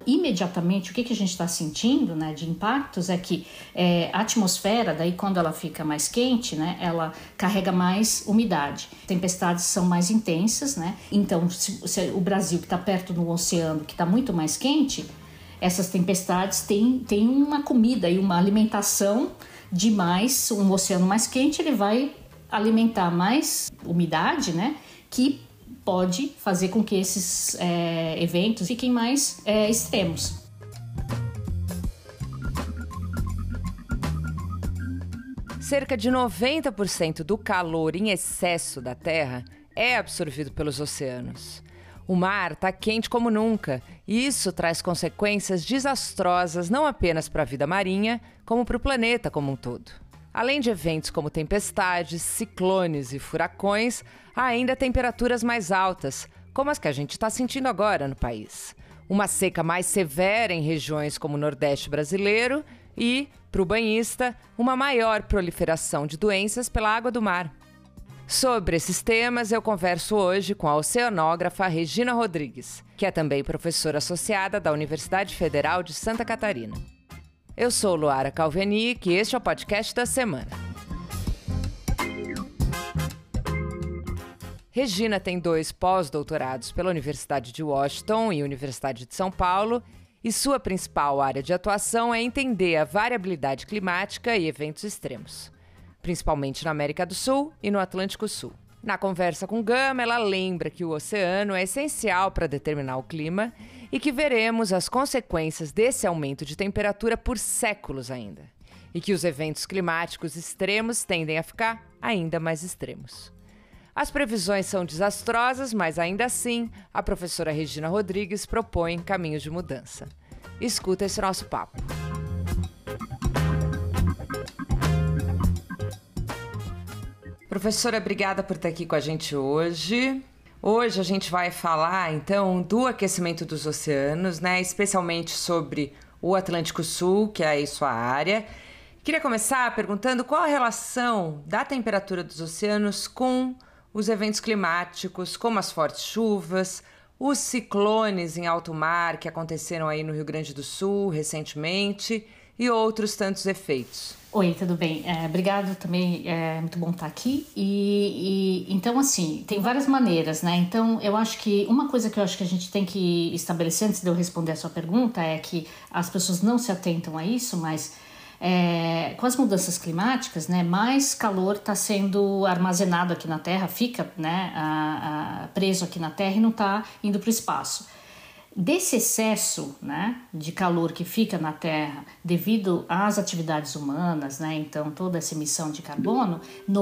imediatamente, o que a gente está sentindo, né, de impactos é que a atmosfera, daí quando ela fica mais quente, né, ela carrega mais umidade. Tempestades são mais intensas, né? Então, se o Brasil, que está perto do oceano, que está muito mais quente, essas tempestades têm uma comida e uma alimentação demais. Um oceano mais quente, ele vai alimentar mais umidade, né, que pode fazer com que esses eventos fiquem mais extremos. Cerca de 90% do calor em excesso da Terra é absorvido pelos oceanos. O mar está quente como nunca e isso traz consequências desastrosas não apenas para a vida marinha, como para o planeta como um todo. Além de eventos como tempestades, ciclones e furacões, há ainda temperaturas mais altas, como as que a gente está sentindo agora no país. Uma seca mais severa em regiões como o Nordeste brasileiro e, para o banhista, uma maior proliferação de doenças pela água do mar. Sobre esses temas, eu converso hoje com a oceanógrafa Regina Rodrigues, que é também professora associada da Universidade Federal de Santa Catarina. Eu sou Luara Calvenic e este é o podcast da semana. Regina tem 2 pós-doutorados pela Universidade de Washington e Universidade de São Paulo e sua principal área de atuação é entender a variabilidade climática e eventos extremos, principalmente na América do Sul e no Atlântico Sul. Na conversa com Gama, ela lembra que o oceano é essencial para determinar o clima e que veremos as consequências desse aumento de temperatura por séculos ainda, e que os eventos climáticos extremos tendem a ficar ainda mais extremos. As previsões são desastrosas, mas ainda assim, a professora Regina Rodrigues propõe caminhos de mudança. Escuta esse nosso papo. Professora, obrigada por estar aqui com a gente hoje. Hoje a gente vai falar, então, do aquecimento dos oceanos, né? Especialmente sobre o Atlântico Sul, que é aí sua área. Queria começar perguntando qual a relação da temperatura dos oceanos com os eventos climáticos, como as fortes chuvas, os ciclones em alto mar que aconteceram aí no Rio Grande do Sul recentemente e outros tantos efeitos. Oi, tudo bem? Obrigado também, é muito bom estar aqui. Então, assim, tem várias maneiras, né? Então, eu acho que uma coisa que eu acho que a gente tem que estabelecer antes de eu responder a sua pergunta é que as pessoas não se atentam a isso, mas com as mudanças climáticas, né, mais calor está sendo armazenado aqui na Terra, fica, né, preso aqui na Terra e não está indo para o espaço. Desse excesso, né, de calor que fica na Terra devido às atividades humanas, né, então toda essa emissão de carbono,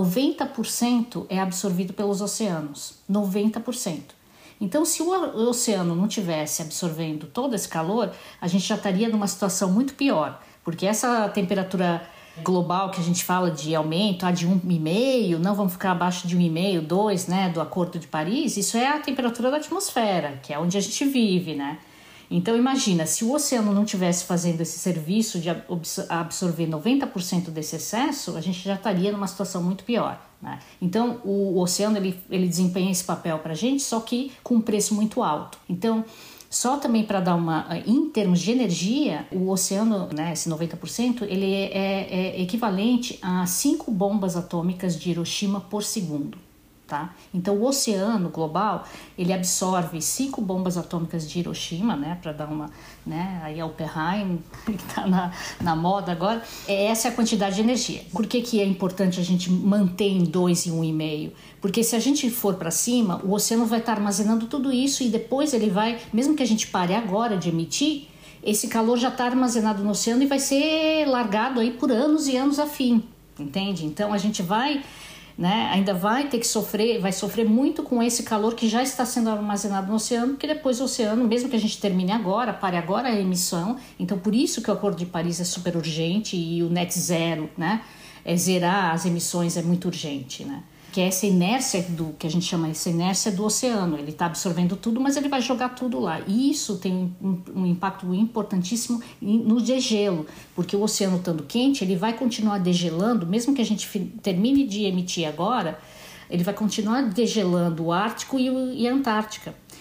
90% é absorvido pelos oceanos, 90%. Então, se o oceano não tivesse absorvendo todo esse calor, a gente já estaria numa situação muito pior, porque essa temperatura global que a gente fala de aumento, de 1,5, não vamos ficar abaixo de 1,5, 2, né, do Acordo de Paris, isso é a temperatura da atmosfera, que é onde a gente vive, né? Então imagina, se o oceano não estivesse fazendo esse serviço de absorver 90% desse excesso, a gente já estaria numa situação muito pior, né? Então o oceano ele desempenha esse papel para a gente, só que com um preço muito alto. Então, só também para dar em termos de energia, o oceano, né, esse 90%, ele é equivalente a 5 bombas atômicas de Hiroshima por segundo, tá? Então, o oceano global, ele absorve 5 bombas atômicas de Hiroshima, né, para dar né, aí é o Oppenheim, que está na moda agora, essa é a quantidade de energia. Por que é importante a gente manter em 2 e 1,5? Porque se a gente for para cima, o oceano vai estar armazenando tudo isso e depois ele vai, mesmo que a gente pare agora de emitir, esse calor já está armazenado no oceano e vai ser largado aí por anos e anos a fim, entende? Então a gente vai, né, ainda vai ter que vai sofrer muito com esse calor que já está sendo armazenado no oceano, porque depois o oceano, mesmo que a gente termine agora, pare agora a emissão, então por isso que o Acordo de Paris é super urgente e o net zero, né, zerar as emissões é muito urgente, né? Que é essa inércia que a gente chama essa inércia do oceano, ele está absorvendo tudo, mas ele vai jogar tudo lá, e isso tem um impacto importantíssimo no degelo, porque o oceano estando quente, ele vai continuar degelando, mesmo que a gente termine de emitir agora, ele vai continuar degelando o Ártico e a Antártica.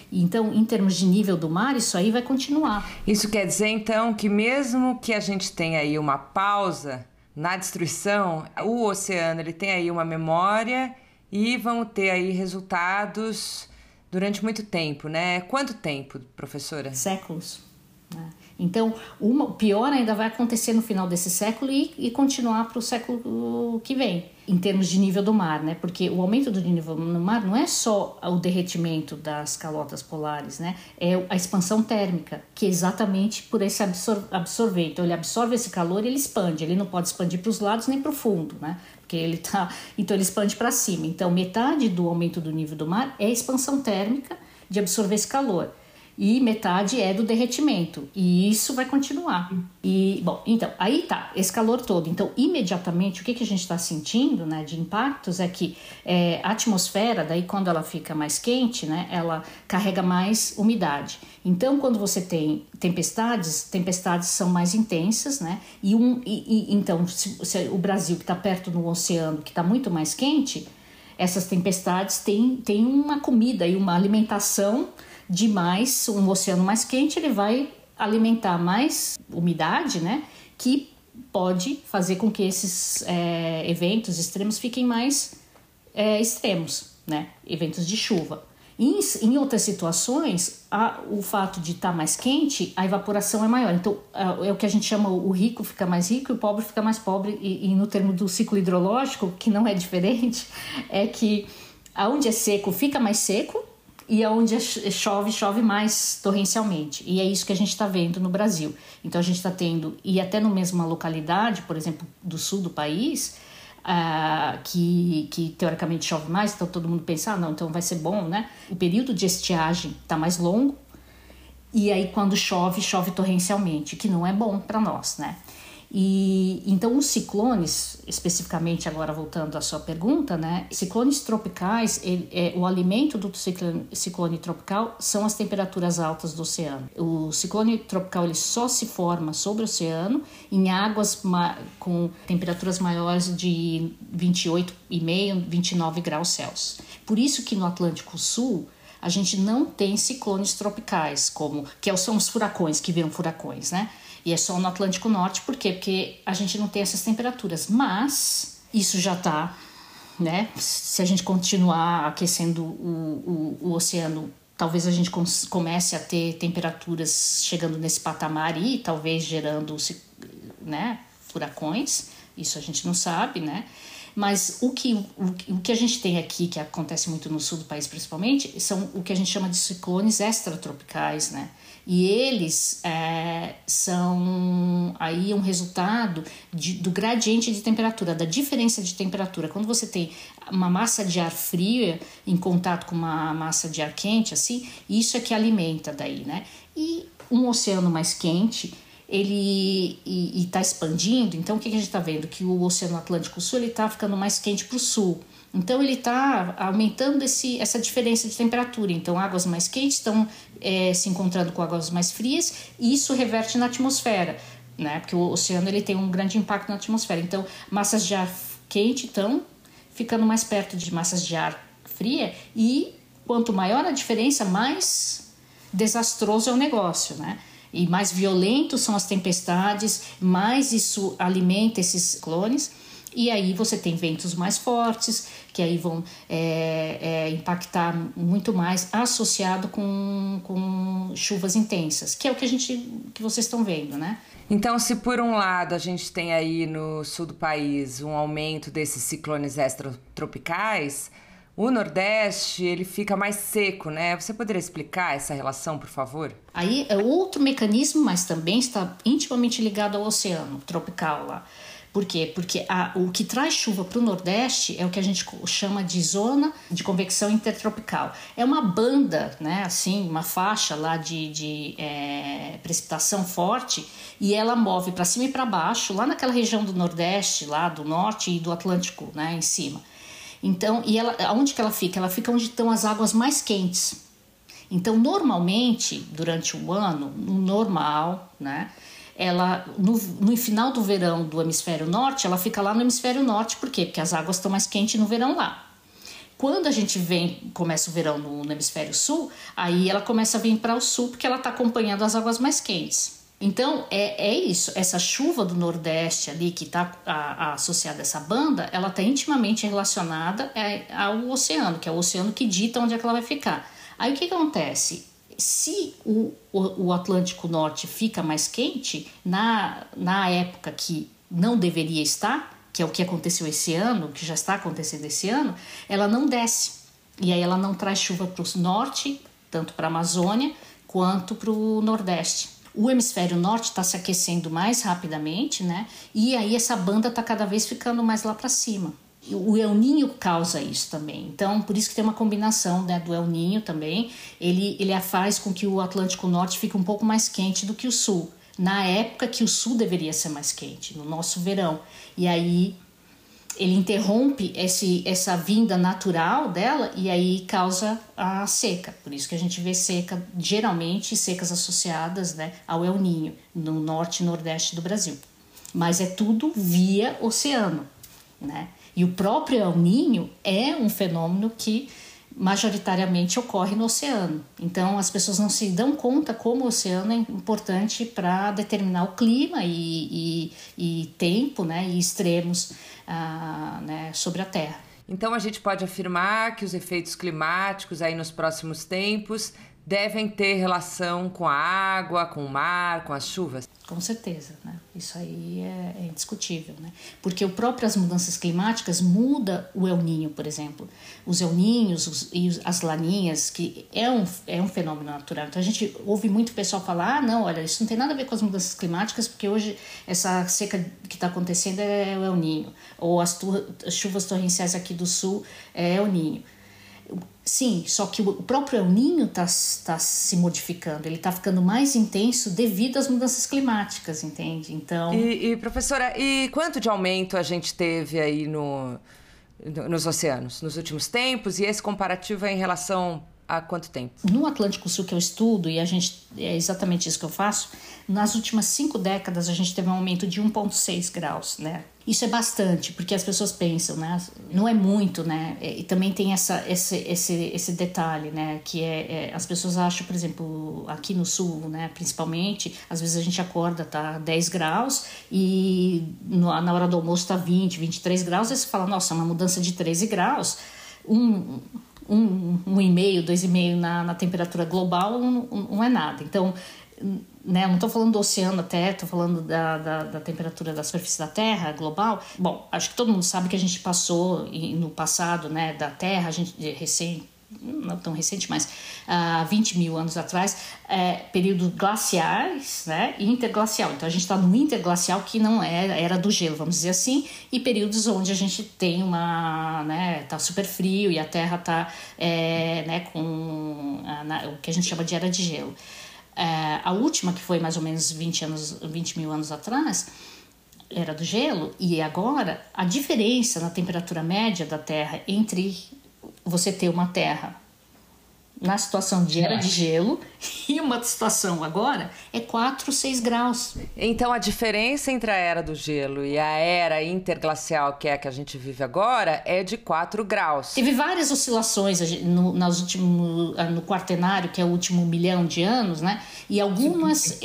Então, em termos de nível do mar, isso aí vai continuar. Isso quer dizer, então, que mesmo que a gente tenha aí uma pausa na destruição, o oceano ele tem aí uma memória e vamos ter aí resultados durante muito tempo, né? Quanto tempo, professora? Séculos. Então, o pior ainda vai acontecer no final desse século e continuar para o século que vem, em termos de nível do mar, né? Porque o aumento do nível do mar não é só o derretimento das calotas polares, né? É a expansão térmica, que é exatamente por esse absorver. Então, ele absorve esse calor e ele expande. Ele não pode expandir para os lados nem para o fundo, né? Porque então ele expande para cima. Então, metade do aumento do nível do mar é a expansão térmica de absorver esse calor. E metade é do derretimento. E isso vai continuar. E, bom, então, aí tá, esse calor todo. Então, imediatamente, o que a gente está sentindo, né, de impactos é que a atmosfera, daí quando ela fica mais quente, né, ela carrega mais umidade. Então, quando você tem tempestades são mais intensas, né? Então, se o Brasil, que está perto do oceano, que está muito mais quente, essas tempestades têm uma comida e uma alimentação demais. Um oceano mais quente, ele vai alimentar mais umidade, né? Que pode fazer com que esses eventos extremos fiquem mais extremos, né? Eventos de chuva. Em outras situações, o fato de estar mais quente, a evaporação é maior. Então, é o que a gente chama, o rico fica mais rico e o pobre fica mais pobre. E no termo do ciclo hidrológico, que não é diferente, é que aonde é seco fica mais seco, e onde chove mais torrencialmente. E é isso que a gente está vendo no Brasil. Então a gente está tendo, e até na mesma localidade, por exemplo, do sul do país, que teoricamente chove mais, então todo mundo pensa, não, então vai ser bom, né? O período de estiagem está mais longo, e aí quando chove torrencialmente, que não é bom para nós, né? E então os ciclones, especificamente agora voltando à sua pergunta, né? Ciclones tropicais, o alimento do ciclone tropical são as temperaturas altas do oceano. O ciclone tropical ele só se forma sobre o oceano em águas com temperaturas maiores de 28,5, 29 graus Celsius. Por isso que no Atlântico Sul a gente não tem ciclones tropicais, são os furacões, que viram furacões, né? E é só no Atlântico Norte, por quê? Porque a gente não tem essas temperaturas. Mas isso já está, né? Se a gente continuar aquecendo o oceano, talvez a gente comece a ter temperaturas chegando nesse patamar e talvez gerando, né, furacões. Isso a gente não sabe, né? Mas o que a gente tem aqui, que acontece muito no sul do país principalmente, são o que a gente chama de ciclones extratropicais, né? E eles são aí um resultado do gradiente de temperatura, da diferença de temperatura. Quando você tem uma massa de ar fria em contato com uma massa de ar quente, assim, isso é que alimenta daí, né? E um oceano mais quente, ele está expandindo. Então o que a gente está vendo? Que o Oceano Atlântico Sul está ficando mais quente para o sul. Então ele está aumentando essa diferença de temperatura. Então águas mais quentes estão se encontrando com águas mais frias e isso reverte na atmosfera, né? Porque o oceano ele tem um grande impacto na atmosfera. Então massas de ar quente estão ficando mais perto de massas de ar fria e quanto maior a diferença, mais desastroso é o negócio, né? E mais violentos são as tempestades, mais isso alimenta esses ciclones. E aí você tem ventos mais fortes, que aí vão impactar muito mais, associado com chuvas intensas, que é o que vocês estão vendo, né? Então, se por um lado a gente tem aí no sul do país um aumento desses ciclones extratropicais, o Nordeste ele fica mais seco, né? Você poderia explicar essa relação, por favor? Aí é outro mecanismo, mas também está intimamente ligado ao oceano tropical lá. Por quê? Porque o que traz chuva para o Nordeste é o que a gente chama de zona de convecção intertropical. É uma banda, né, assim, uma faixa lá de precipitação forte e ela move para cima e para baixo, lá naquela região do Nordeste, lá do Norte e do Atlântico, né, em cima. Então, onde que ela fica? Ela fica onde estão as águas mais quentes. Então, normalmente, durante o ano, no normal, né? Ela, no final do verão do hemisfério norte, ela fica lá no hemisfério norte. Por quê? Porque as águas estão mais quentes no verão lá. Quando a gente começa o verão no hemisfério sul, aí ela começa a vir para o sul porque ela está acompanhando as águas mais quentes. Então é isso, essa chuva do Nordeste ali que está associada a essa banda, ela está intimamente relacionada ao oceano, que é o oceano que dita onde é que ela vai ficar. Aí o que acontece? Se o Atlântico Norte fica mais quente, na época que não deveria estar, que é o que aconteceu esse ano, que já está acontecendo esse ano, ela não desce. E aí ela não traz chuva para o norte, tanto para a Amazônia, quanto para o Nordeste. O hemisfério norte está se aquecendo mais rapidamente, né? E aí essa banda está cada vez ficando mais lá para cima. O El Niño causa isso também. Então, por isso que tem uma combinação, né, do El Niño também. Ele faz com que o Atlântico Norte fique um pouco mais quente do que o sul. Na época que o sul deveria ser mais quente, no nosso verão. E aí ele interrompe essa vinda natural dela e aí causa a seca. Por isso que a gente vê seca, geralmente secas associadas, né, ao El Niño, no norte e nordeste do Brasil. Mas é tudo via oceano, né? E o próprio El Niño é um fenômeno que majoritariamente ocorre no oceano. Então as pessoas não se dão conta como o oceano é importante para determinar o clima e tempo, né, e extremos né, sobre a Terra. Então a gente pode afirmar que os efeitos climáticos aí nos próximos tempos devem ter relação com a água, com o mar, com as chuvas? Com certeza, né? Isso aí é indiscutível, né? Porque as mudanças climáticas muda o El Niño, por exemplo. Os El Niños e as laninhas, que é um fenômeno natural. Então a gente ouve muito pessoal falar, não, olha, isso não tem nada a ver com as mudanças climáticas, porque hoje essa seca que está acontecendo é o El Niño, ou as chuvas torrenciais aqui do sul é El Niño. Sim, só que o próprio El Niño está se modificando, ele está ficando mais intenso devido às mudanças climáticas, entende? Então... E professora, e quanto de aumento a gente teve aí nos oceanos nos últimos tempos? E esse comparativo é em relação a quanto tempo? No Atlântico Sul, que eu estudo, e é exatamente isso que eu faço, nas últimas 5 décadas a gente teve um aumento de 1,6 graus, né? Isso é bastante, porque as pessoas pensam, né? Não é muito, né? E também tem esse detalhe, né? Que as pessoas acham, por exemplo, aqui no sul, né? Principalmente, às vezes a gente acorda, tá 10 graus e na hora do almoço tá 20, 23 graus, aí você fala, nossa, uma mudança de 13 graus, 1,5, 2,5 na temperatura global não é nada. Então, né, não estou falando do oceano até, estou falando da temperatura da superfície da Terra global. Bom, acho que todo mundo sabe que a gente passou no passado, né, da Terra, a gente não tão recente, mas há 20 mil anos atrás, períodos glaciais, né, e interglacial. Então a gente está no interglacial, que não era do gelo, vamos dizer assim, e períodos onde a gente tem tá super frio e a Terra está né, com o que a gente chama de era de gelo. A última, que foi mais ou menos 20 mil anos atrás, era do gelo, e agora a diferença na temperatura média da Terra entre você ter uma Terra na situação de era de gelo e uma situação agora é 4, 6 graus. Então a diferença entre a era do gelo e a era interglacial, que é a que a gente vive agora, é de 4 graus. Teve várias oscilações no Quaternário, que é o último milhão de anos, né? E algumas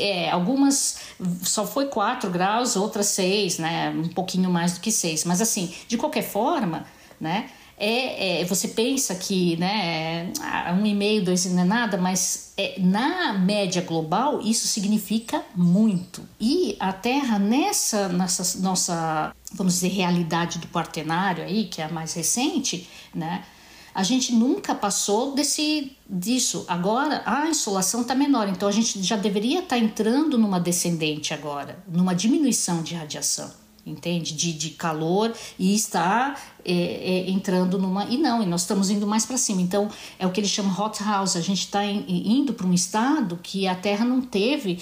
só foi 4 graus, outras 6, né? Um pouquinho mais do que 6. Mas assim, de qualquer forma, né? Você pensa que, né, 1,5, 2 não é nada, mas na média global isso significa muito. E a Terra nessa nossa, vamos dizer, realidade do Quaternário aí, que é a mais recente, né, a gente nunca passou disso. Agora a insolação está menor, então a gente já deveria estar entrando numa descendente agora, numa diminuição de radiação. Entende? De calor, e está entrando e nós estamos indo mais para cima. Então é o que eles chamam hot house. A gente está indo para um estado que a Terra não teve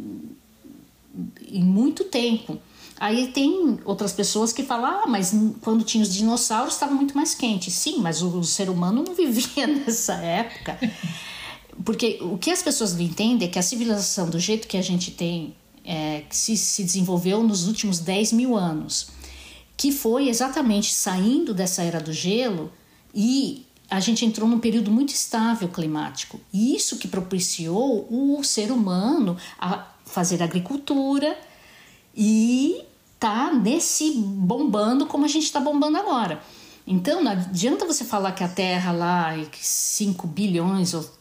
em muito tempo. Aí tem outras pessoas que falam, mas quando tinha os dinossauros estava muito mais quente. Sim, mas o ser humano não vivia nessa época. Porque o que as pessoas não entendem é que a civilização, do jeito que a gente tem, que se desenvolveu nos últimos 10 mil anos, que foi exatamente saindo dessa era do gelo e a gente entrou num período muito estável climático. E isso que propiciou o ser humano a fazer agricultura e tá nesse bombando como a gente está bombando agora. Então, não adianta você falar que a Terra lá, 5 bilhões, ou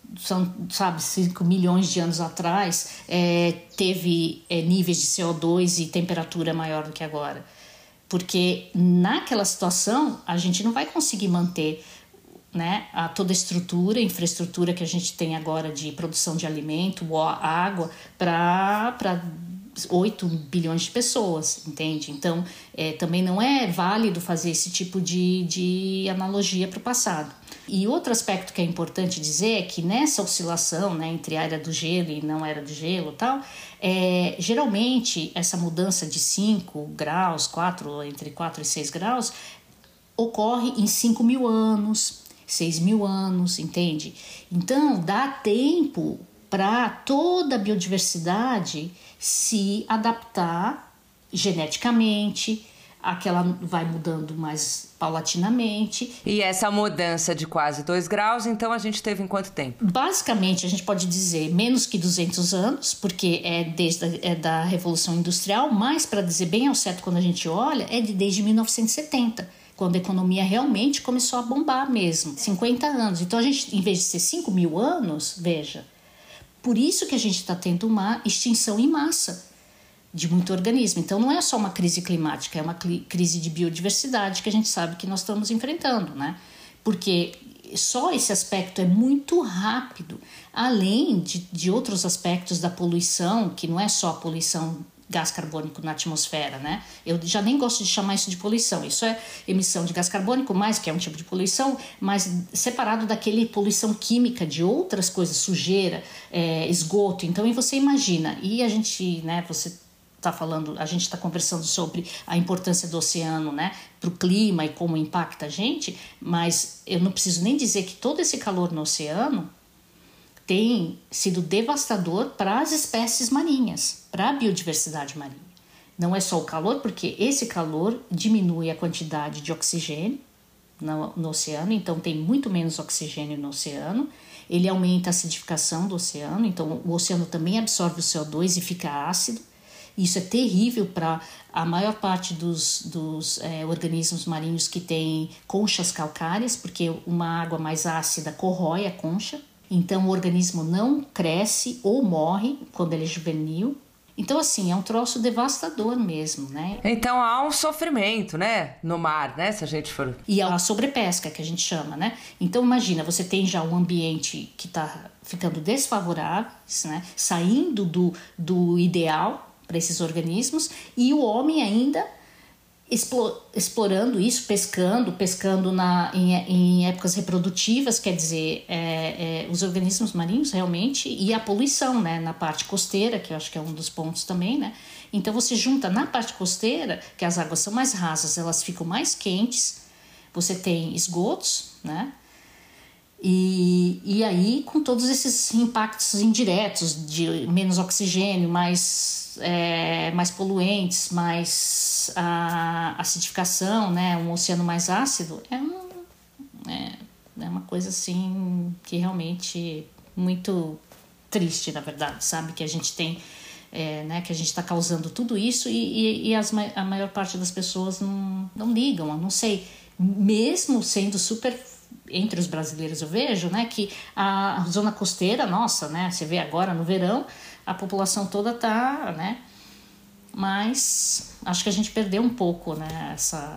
5 milhões de anos atrás, teve níveis de CO2 e temperatura maior do que agora. Porque naquela situação, a gente não vai conseguir manter, né, toda a estrutura, infraestrutura que a gente tem agora de produção de alimento, água, para 8 bilhões de pessoas, entende? Então, também não é válido fazer esse tipo de analogia para o passado. E outro aspecto que é importante dizer é que nessa oscilação, né, entre a era do gelo e não era do gelo e tal, geralmente essa mudança de 5 graus, entre 4 e 6 graus, ocorre em 5 mil anos, 6 mil anos, entende? Então, dá tempo para toda a biodiversidade se adaptar geneticamente, aquela vai mudando mais paulatinamente. E essa mudança de quase 2 graus, então a gente teve em quanto tempo? Basicamente, a gente pode dizer menos que 200 anos, porque é da Revolução Industrial, mas para dizer bem ao certo quando a gente olha, desde 1970. Quando a economia realmente começou a bombar mesmo, 50 anos. Então, a gente, em vez de ser 5 mil anos, veja, por isso que a gente está tendo uma extinção em massa de muito organismo. Então, não é só uma crise climática, é uma crise de biodiversidade que a gente sabe que nós estamos enfrentando, né? Porque só esse aspecto é muito rápido, além de outros aspectos da poluição, que não é só a poluição gás carbônico na atmosfera, né? Eu já nem gosto de chamar isso de poluição. Isso é emissão de gás carbônico, mais que é um tipo de poluição, mas separado daquele poluição química de outras coisas, sujeira, esgoto. Então, e você imagina, e a gente, né, a gente está conversando sobre a importância do oceano, né, para o clima e como impacta a gente, mas eu não preciso nem dizer que todo esse calor no oceano tem sido devastador para as espécies marinhas, para a biodiversidade marinha. Não é só o calor, porque esse calor diminui a quantidade de oxigênio no oceano, então tem muito menos oxigênio no oceano, ele aumenta a acidificação do oceano, então o oceano também absorve o CO2 e fica ácido. Isso é terrível para a maior parte dos organismos marinhos que têm conchas calcárias, porque uma água mais ácida corrói a concha. Então, o organismo não cresce ou morre quando ele é juvenil. Então, assim, é um troço devastador mesmo, né? Então, há um sofrimento, né? No mar, né? Se a gente for... E a sobrepesca, que a gente chama, né? Então, imagina, você tem já um ambiente que está ficando desfavorável, né? Saindo do ideal para esses organismos, e o homem ainda explorando isso, pescando em épocas reprodutivas, quer dizer, os organismos marinhos realmente, e a poluição, né, na parte costeira, que eu acho que é um dos pontos também, né? Então você junta na parte costeira, que as águas são mais rasas, elas ficam mais quentes, você tem esgotos, né? E aí, com todos esses impactos indiretos de menos oxigênio, mais poluentes, mais acidificação, né? Um oceano mais ácido, é uma coisa assim que realmente muito triste, na verdade, sabe? Que a gente tem, né? Que a gente está causando tudo isso e a maior parte das pessoas não ligam, eu não sei, mesmo sendo super... Entre os brasileiros eu vejo, né, que a zona costeira, nossa, né, você vê agora no verão, a população toda tá, né, mas acho que a gente perdeu um pouco, né,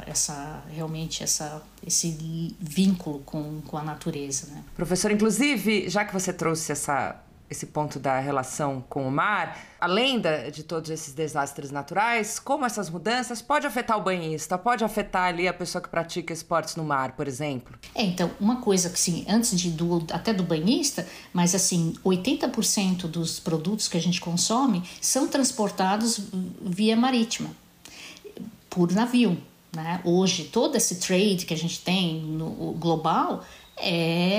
esse vínculo com a natureza, né. Professor, inclusive, já que você trouxe esse ponto da relação com o mar, além de todos esses desastres naturais, como essas mudanças pode afetar o banhista, pode afetar ali a pessoa que pratica esportes no mar, por exemplo? Então, uma coisa que, sim, antes até do banhista, mas assim, 80% dos produtos que a gente consome são transportados via marítima, por navio, né? Hoje, todo esse trade que a gente tem no global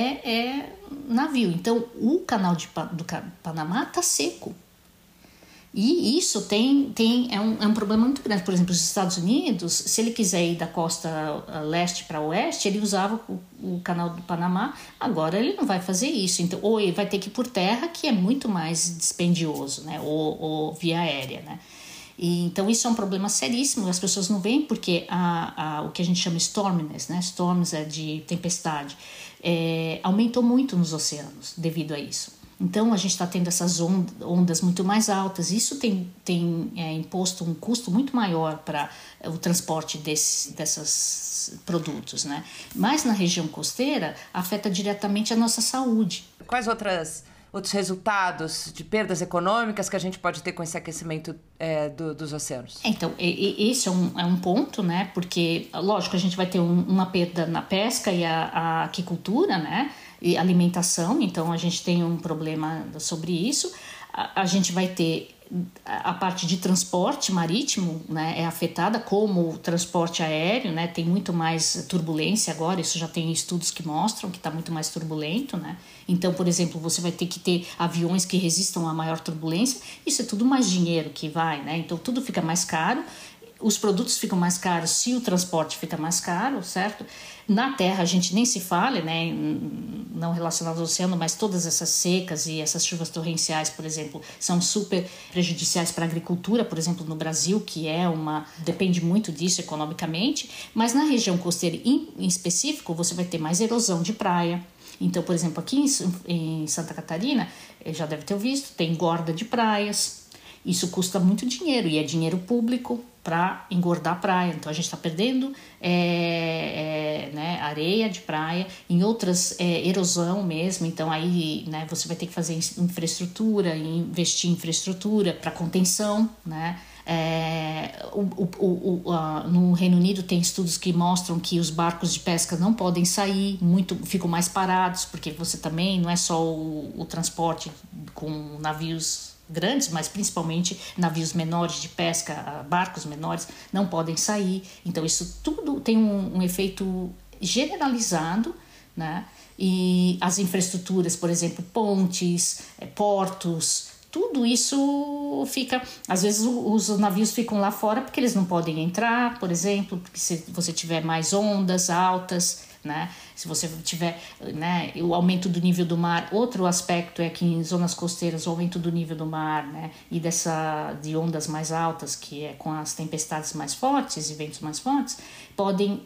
é navio. Então, o canal do Panamá está seco. E isso é um problema muito grande. Por exemplo, os Estados Unidos, se ele quiser ir da costa leste para oeste, ele usava o canal do Panamá. Agora ele não vai fazer isso. Então, ou ele vai ter que ir por terra, que é muito mais dispendioso, né? Ou via aérea, né? Então isso é um problema seríssimo. As pessoas não veem porque o que a gente chama storminess, né? Storms é de tempestade, aumentou muito nos oceanos devido a isso. Então, a gente está tendo essas ondas muito mais altas. Isso tem imposto um custo muito maior para o transporte desses produtos, né? Mas na região costeira, afeta diretamente a nossa saúde. Quais outros resultados de perdas econômicas que a gente pode ter com esse aquecimento dos oceanos? Então, esse é um ponto, né? Porque, lógico, a gente vai ter uma perda na pesca e a aquicultura, né? E alimentação, então a gente tem um problema sobre isso. A gente vai ter a parte de transporte marítimo, né, é afetada, como o transporte aéreo, né, tem muito mais turbulência agora, isso já tem estudos que mostram que está muito mais turbulento, né? Então, por exemplo, você vai ter que ter aviões que resistam a maior turbulência, isso é tudo mais dinheiro que vai, né? Então tudo fica mais caro. Os produtos ficam mais caros se o transporte fica mais caro, certo? Na terra a gente nem se fala, né? Não relacionado ao oceano, mas todas essas secas e essas chuvas torrenciais, por exemplo, são super prejudiciais para a agricultura, por exemplo, no Brasil, que depende muito disso economicamente. Mas na região costeira em específico, você vai ter mais erosão de praia. Então, por exemplo, aqui em Santa Catarina, já deve ter visto, tem engorda de praias. Isso custa muito dinheiro e é dinheiro público para engordar a praia. Então a gente está perdendo né, areia de praia, em outras erosão mesmo. Então aí, né, você vai ter que fazer infraestrutura, investir em infraestrutura para contenção, né? No Reino Unido tem estudos que mostram que os barcos de pesca não podem sair, ficam mais parados, porque você também não é só o transporte com navios grandes, mas principalmente navios menores de pesca, barcos menores, não podem sair. Então isso tudo tem um efeito generalizado, né? E as infraestruturas, por exemplo, pontes, portos, tudo isso fica... Às vezes os navios ficam lá fora porque eles não podem entrar, por exemplo, porque se você tiver mais ondas altas, né? Se você tiver, né, o aumento do nível do mar, outro aspecto é que em zonas costeiras o aumento do nível do mar, né, e de ondas mais altas, que é com as tempestades mais fortes e ventos mais fortes, podem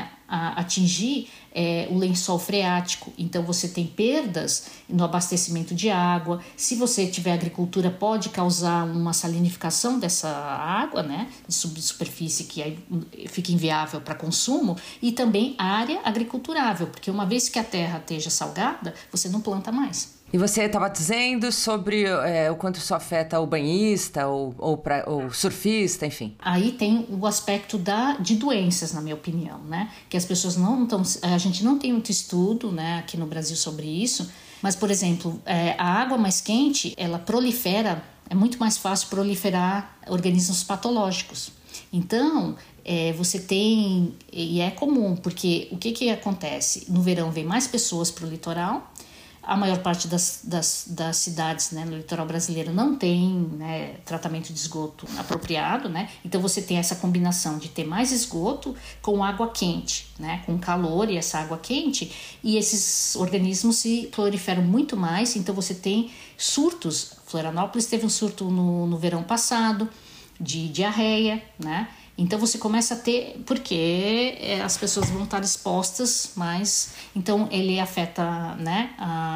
atingir o lençol freático. Então você tem perdas no abastecimento de água. Se você tiver agricultura, pode causar uma salinificação dessa água, né, de superfície, que aí fica inviável para consumo, e também área agriculturável, porque uma vez que a terra esteja salgada, você não planta mais. E você estava dizendo sobre o quanto isso afeta o banhista ou surfista, enfim. Aí tem o aspecto de doenças, na minha opinião, né? Que as pessoas a gente não tem muito estudo, né, aqui no Brasil sobre isso, mas, por exemplo, a água mais quente, ela prolifera, é muito mais fácil proliferar organismos patológicos. Então, você tem, e é comum, porque o que acontece? No verão vem mais pessoas para o litoral. A maior parte das cidades, né, no litoral brasileiro não tem, né, tratamento de esgoto apropriado, né? Então você tem essa combinação de ter mais esgoto com água quente, né, com calor e essa água quente, e esses organismos se proliferam muito mais. Então você tem surtos. Florianópolis teve um surto no verão passado de diarreia, né? Então você começa a ter, porque as pessoas vão estar expostas, mas então ele afeta, né,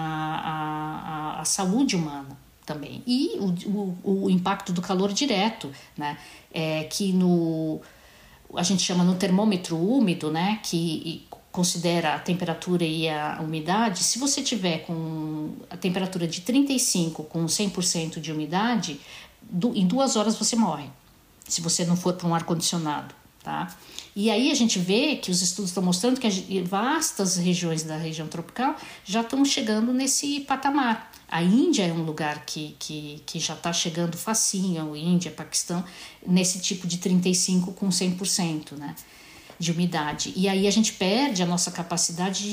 a saúde humana também. E o impacto do calor direto, né, que a gente chama no termômetro úmido, né, que considera a temperatura e a umidade. Se você tiver com a temperatura de 35 com 100% de umidade, em 2 horas você morre, se você não for para um ar-condicionado, tá? E aí a gente vê que os estudos estão mostrando que vastas regiões da região tropical já estão chegando nesse patamar. A Índia é um lugar que já está chegando facinho, Índia, Paquistão, nesse tipo de 35 com 100%, né, de umidade. E aí a gente perde a nossa capacidade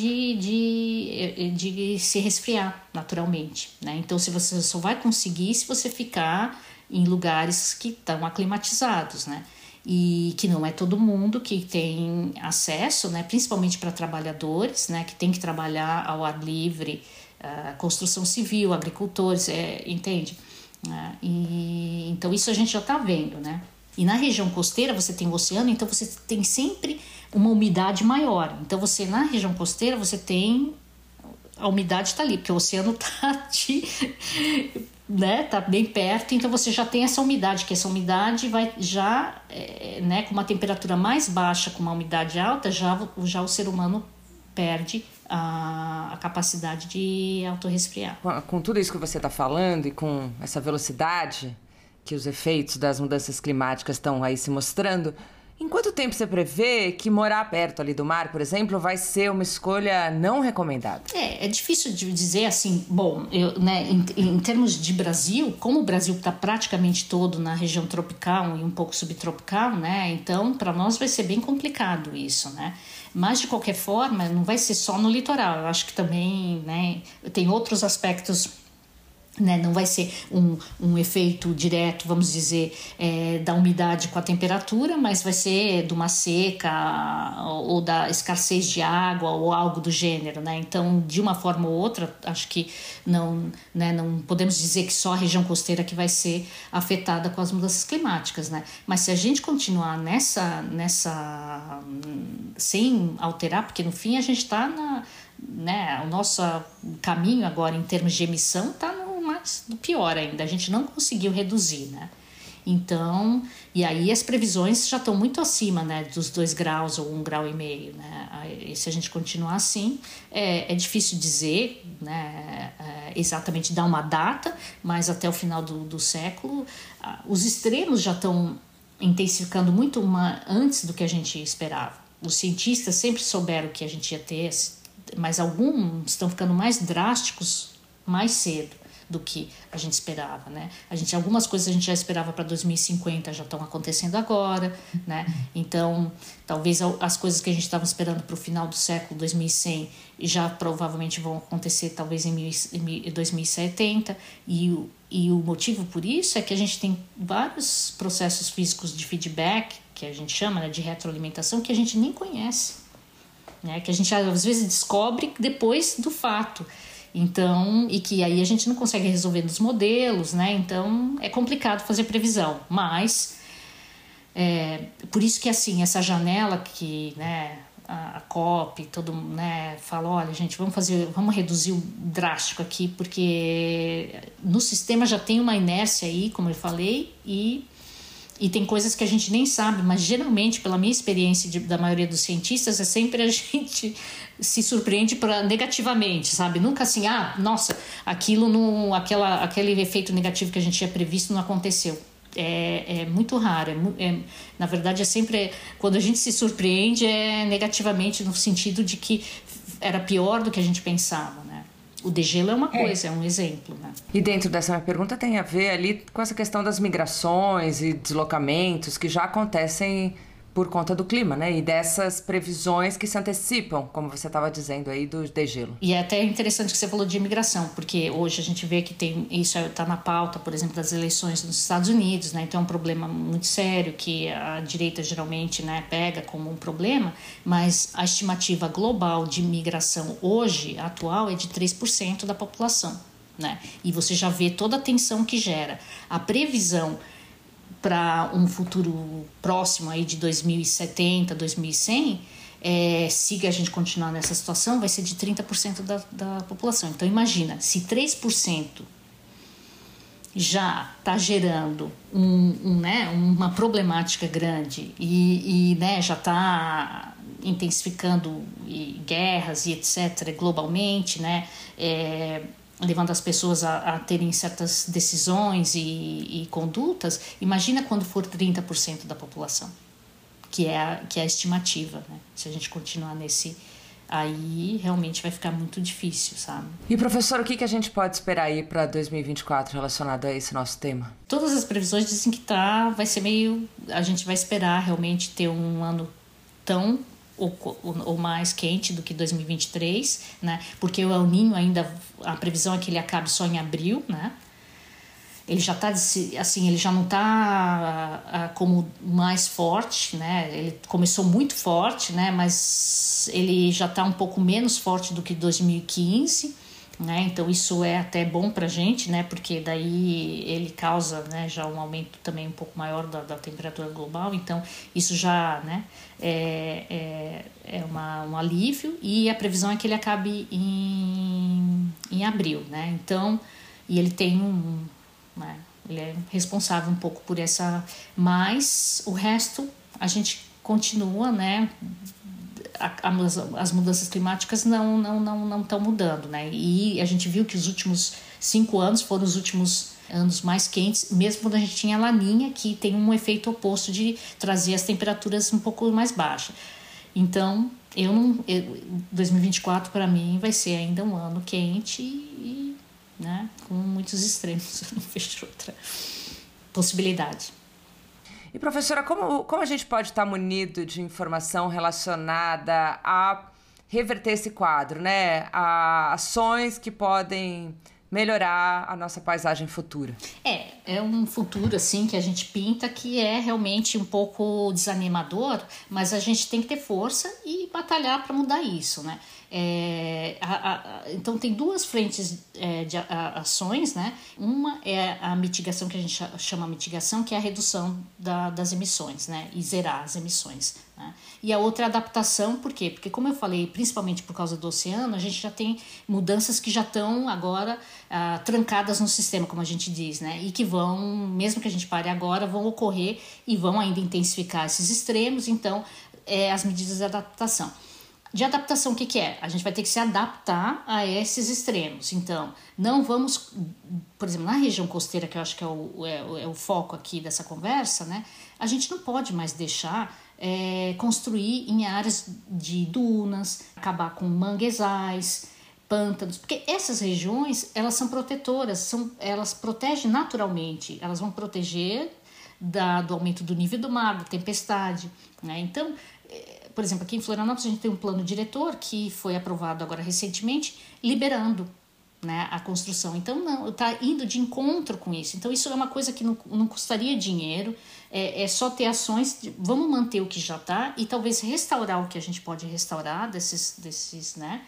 de se resfriar naturalmente, né? Então você só vai conseguir se você ficar em lugares que estão aclimatizados, né? E que não é todo mundo que tem acesso, né? Principalmente para trabalhadores, né? Que tem que trabalhar ao ar livre, construção civil, agricultores, entende? Então isso a gente já está vendo, né? E na região costeira você tem o oceano, então você tem sempre uma umidade maior. Então você na região costeira você tem a umidade está ali, porque o oceano está né, tá bem perto, então você já tem essa umidade, que essa umidade vai já, né, com uma temperatura mais baixa, com uma umidade alta, já o ser humano perde a capacidade de autorresfriar. Com tudo isso que você está falando e com essa velocidade que os efeitos das mudanças climáticas estão aí se mostrando, em quanto tempo você prevê que morar perto ali do mar, por exemplo, vai ser uma escolha não recomendada? É difícil de dizer assim, bom, né, em termos de Brasil, como o Brasil está praticamente todo na região tropical e um pouco subtropical, né, então para nós vai ser bem complicado isso, né? Mas de qualquer forma, não vai ser só no litoral, eu acho que também, né, tem outros aspectos, né, não vai ser um efeito direto, vamos dizer, da umidade com a temperatura, mas vai ser de uma seca ou da escassez de água ou algo do gênero, né? Então, de uma forma ou outra, acho que não podemos dizer que só a região costeira que vai ser afetada com as mudanças climáticas, né? Mas se a gente continuar nessa sem alterar, porque no fim a gente está né, o nosso caminho agora em termos de emissão está mais pior ainda, a gente não conseguiu reduzir, né? Então, e aí as previsões já estão muito acima, né, dos 2 graus ou 1,5 grau, né? E se a gente continuar assim, é difícil dizer, né, exatamente dar uma data, mas até o final do século, os extremos já estão intensificando muito antes do que a gente esperava. Os cientistas sempre souberam que a gente ia ter, mas alguns estão ficando mais drásticos mais cedo do que a gente esperava, né? Algumas coisas a gente já esperava para 2050 já estão acontecendo agora, né? Então, talvez as coisas que a gente estava esperando para o final do século 2100 já provavelmente vão acontecer talvez em 2070 e o motivo por isso é que a gente tem vários processos físicos de feedback, que a gente chama, né, de retroalimentação, que a gente nem conhece, né? Que a gente às vezes descobre depois do fato. Então, e que aí a gente não consegue resolver nos modelos, né? Então é complicado fazer previsão, mas por isso que assim, essa janela que, né, a COP, todo, né, fala, olha gente, vamos reduzir o drástico aqui, porque no sistema já tem uma inércia aí, como eu falei, e tem coisas que a gente nem sabe, mas geralmente, pela minha experiência da maioria dos cientistas, é sempre a gente se surpreende negativamente, sabe? Nunca assim, nossa, aquele efeito negativo que a gente tinha previsto não aconteceu. É muito raro. Na verdade, é sempre, quando a gente se surpreende, é negativamente no sentido de que era pior do que a gente pensava, né? O degelo é uma coisa, é um exemplo, né? E dentro dessa minha pergunta tem a ver ali com essa questão das migrações e deslocamentos que já acontecem por conta do clima, né? E dessas previsões que se antecipam, como você estava dizendo aí, do degelo. E é até interessante que você falou de imigração, porque hoje a gente vê que isso está na pauta, por exemplo, das eleições nos Estados Unidos, né? Então é um problema muito sério que a direita geralmente, né, pega como um problema, mas a estimativa global de imigração hoje, atual, é de 3% da população, né? E você já vê toda a tensão que gera. A previsão para um futuro próximo aí de 2070, 2100, se a gente continuar nessa situação, vai ser de 30% da população. Então imagina, se 3% já está gerando uma problemática grande e né, já está intensificando guerras e etc. globalmente, né, levando as pessoas a terem certas decisões e condutas, imagina quando for 30% da população, que é a estimativa, né? Se a gente continuar aí realmente vai ficar muito difícil, sabe? E professor, o que a gente pode esperar aí para 2024 relacionado a esse nosso tema? Todas as previsões dizem que vai ser a gente vai esperar realmente ter um ano tão ou mais quente do que 2023, né? Porque o El Niño ainda, a previsão é que ele acabe só em abril, né? ele já está assim, ele já não está como mais forte, né? Ele começou muito forte, né? Mas ele já está um pouco menos forte do que 2015, né? Então isso é até bom para a gente, né? Porque daí ele causa, né, já um aumento também um pouco maior da temperatura global. Então isso já, né, é um alívio, e a previsão é que ele acabe em abril, né? Então, e ele tem né, ele é responsável um pouco por essa, mas o resto a gente continua, né? As mudanças climáticas não estão mudando, né? E a gente viu que os últimos 5 anos foram os últimos anos mais quentes, mesmo quando a gente tinha a Laninha, que tem um efeito oposto de trazer as temperaturas um pouco mais baixas. Então, 2024 para mim vai ser ainda um ano quente e, né, com muitos extremos. Eu não vejo outra possibilidade. E, professora, como a gente pode estar munido de informação relacionada a reverter esse quadro, né? A ações que podem melhorar a nossa paisagem futura? É um futuro, assim, que a gente pinta, que é realmente um pouco desanimador, mas a gente tem que ter força e batalhar para mudar isso, né? Então tem 2 frentes de ações, né? Uma é a mitigação, que a gente chama mitigação, que é a redução das emissões, né? E zerar as emissões, né? E a outra é a adaptação. Por quê? Porque, como eu falei, principalmente por causa do oceano, a gente já tem mudanças que já estão agora trancadas no sistema, como a gente diz, né? E que vão, mesmo que a gente pare agora, vão ocorrer e vão ainda intensificar esses extremos. Então, as medidas de adaptação. De adaptação, o que é? A gente vai ter que se adaptar a esses extremos. Então, não vamos, por exemplo, na região costeira, que eu acho que é o foco aqui dessa conversa, né? A gente não pode mais deixar construir em áreas de dunas, acabar com manguezais, pântanos, porque essas regiões, elas são protetoras, elas protegem naturalmente, elas vão proteger do aumento do nível do mar, da tempestade, né? Então, por exemplo, aqui em Florianópolis a gente tem um plano diretor que foi aprovado agora recentemente, liberando, né, a construção. Então, está indo de encontro com isso. Então, isso é uma coisa que não custaria dinheiro, é só ter ações, vamos manter o que já está e talvez restaurar o que a gente pode restaurar desses, né?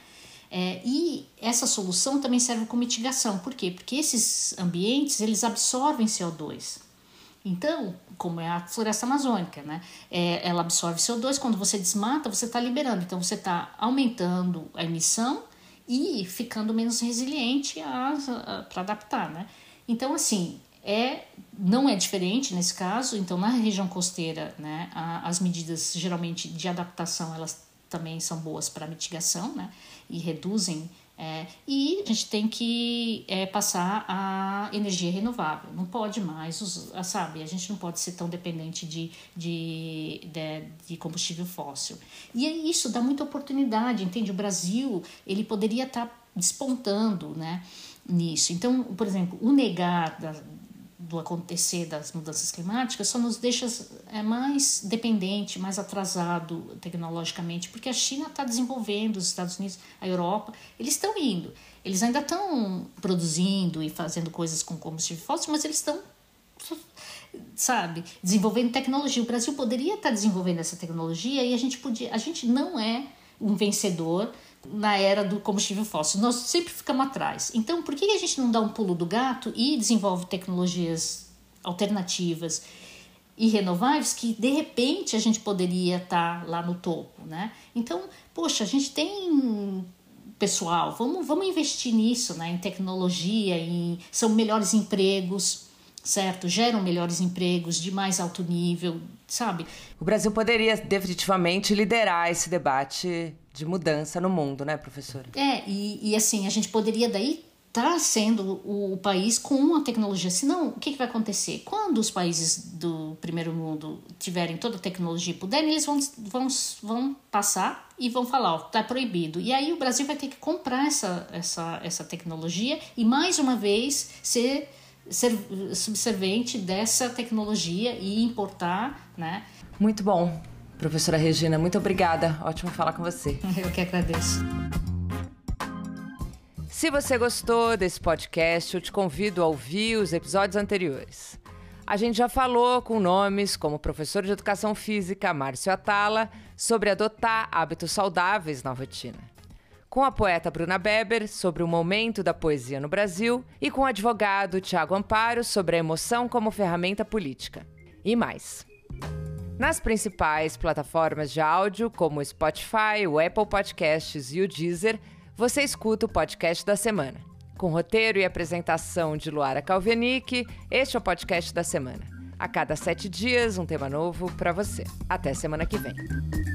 E essa solução também serve como mitigação. Por quê? Porque esses ambientes, eles absorvem CO2. Então, como é a floresta amazônica, né? Ela absorve CO2, quando você desmata, você está liberando. Então, você está aumentando a emissão e ficando menos resiliente para adaptar, né? Então, assim, não é diferente nesse caso. Então, na região costeira, né, as medidas geralmente de adaptação, elas também são boas para mitigação, né? E reduzem. E a gente tem que passar a energia renovável. Não pode mais, sabe? A gente não pode ser tão dependente de combustível fóssil. E isso dá muita oportunidade, entende? O Brasil, ele poderia estar despontando, né, nisso. Então, por exemplo, o negar do acontecer das mudanças climáticas só nos deixa mais dependente, mais atrasado tecnologicamente, porque a China está desenvolvendo, os Estados Unidos, a Europa, eles estão indo. Eles ainda estão produzindo e fazendo coisas com combustível fóssil, mas eles estão, sabe, desenvolvendo tecnologia. O Brasil poderia estar desenvolvendo essa tecnologia e a gente não é um vencedor na era do combustível fóssil. Nós sempre ficamos atrás. Então, por que a gente não dá um pulo do gato e desenvolve tecnologias alternativas e renováveis que, de repente, a gente poderia estar lá no topo, né? Então, poxa, a gente tem pessoal, vamos investir nisso, né? Em tecnologia, são melhores empregos, certo? Geram melhores empregos de mais alto nível, sabe? O Brasil poderia definitivamente liderar esse debate de mudança no mundo, né, professora? E assim, a gente poderia daí estar sendo o país com uma tecnologia. Senão, o que vai acontecer? Quando os países do primeiro mundo tiverem toda a tecnologia e puderem, eles vão passar e vão falar, tá proibido. E aí o Brasil vai ter que comprar essa tecnologia e, mais uma vez, ser subserviente dessa tecnologia e importar, né? Muito bom. Professora Regina, muito obrigada. Ótimo falar com você. Eu que agradeço. Se você gostou desse podcast, eu te convido a ouvir os episódios anteriores. A gente já falou com nomes como o professor de Educação Física, Márcio Atala, sobre adotar hábitos saudáveis na rotina. Com a poeta Bruna Beber, sobre o momento da poesia no Brasil, e com o advogado Tiago Amparo, sobre a emoção como ferramenta política. E mais. Nas principais plataformas de áudio, como o Spotify, o Apple Podcasts e o Deezer, você escuta o podcast da semana. Com roteiro e apresentação de Luara Calvenic, este é o podcast da semana. A cada 7 dias, um tema novo para você. Até semana que vem.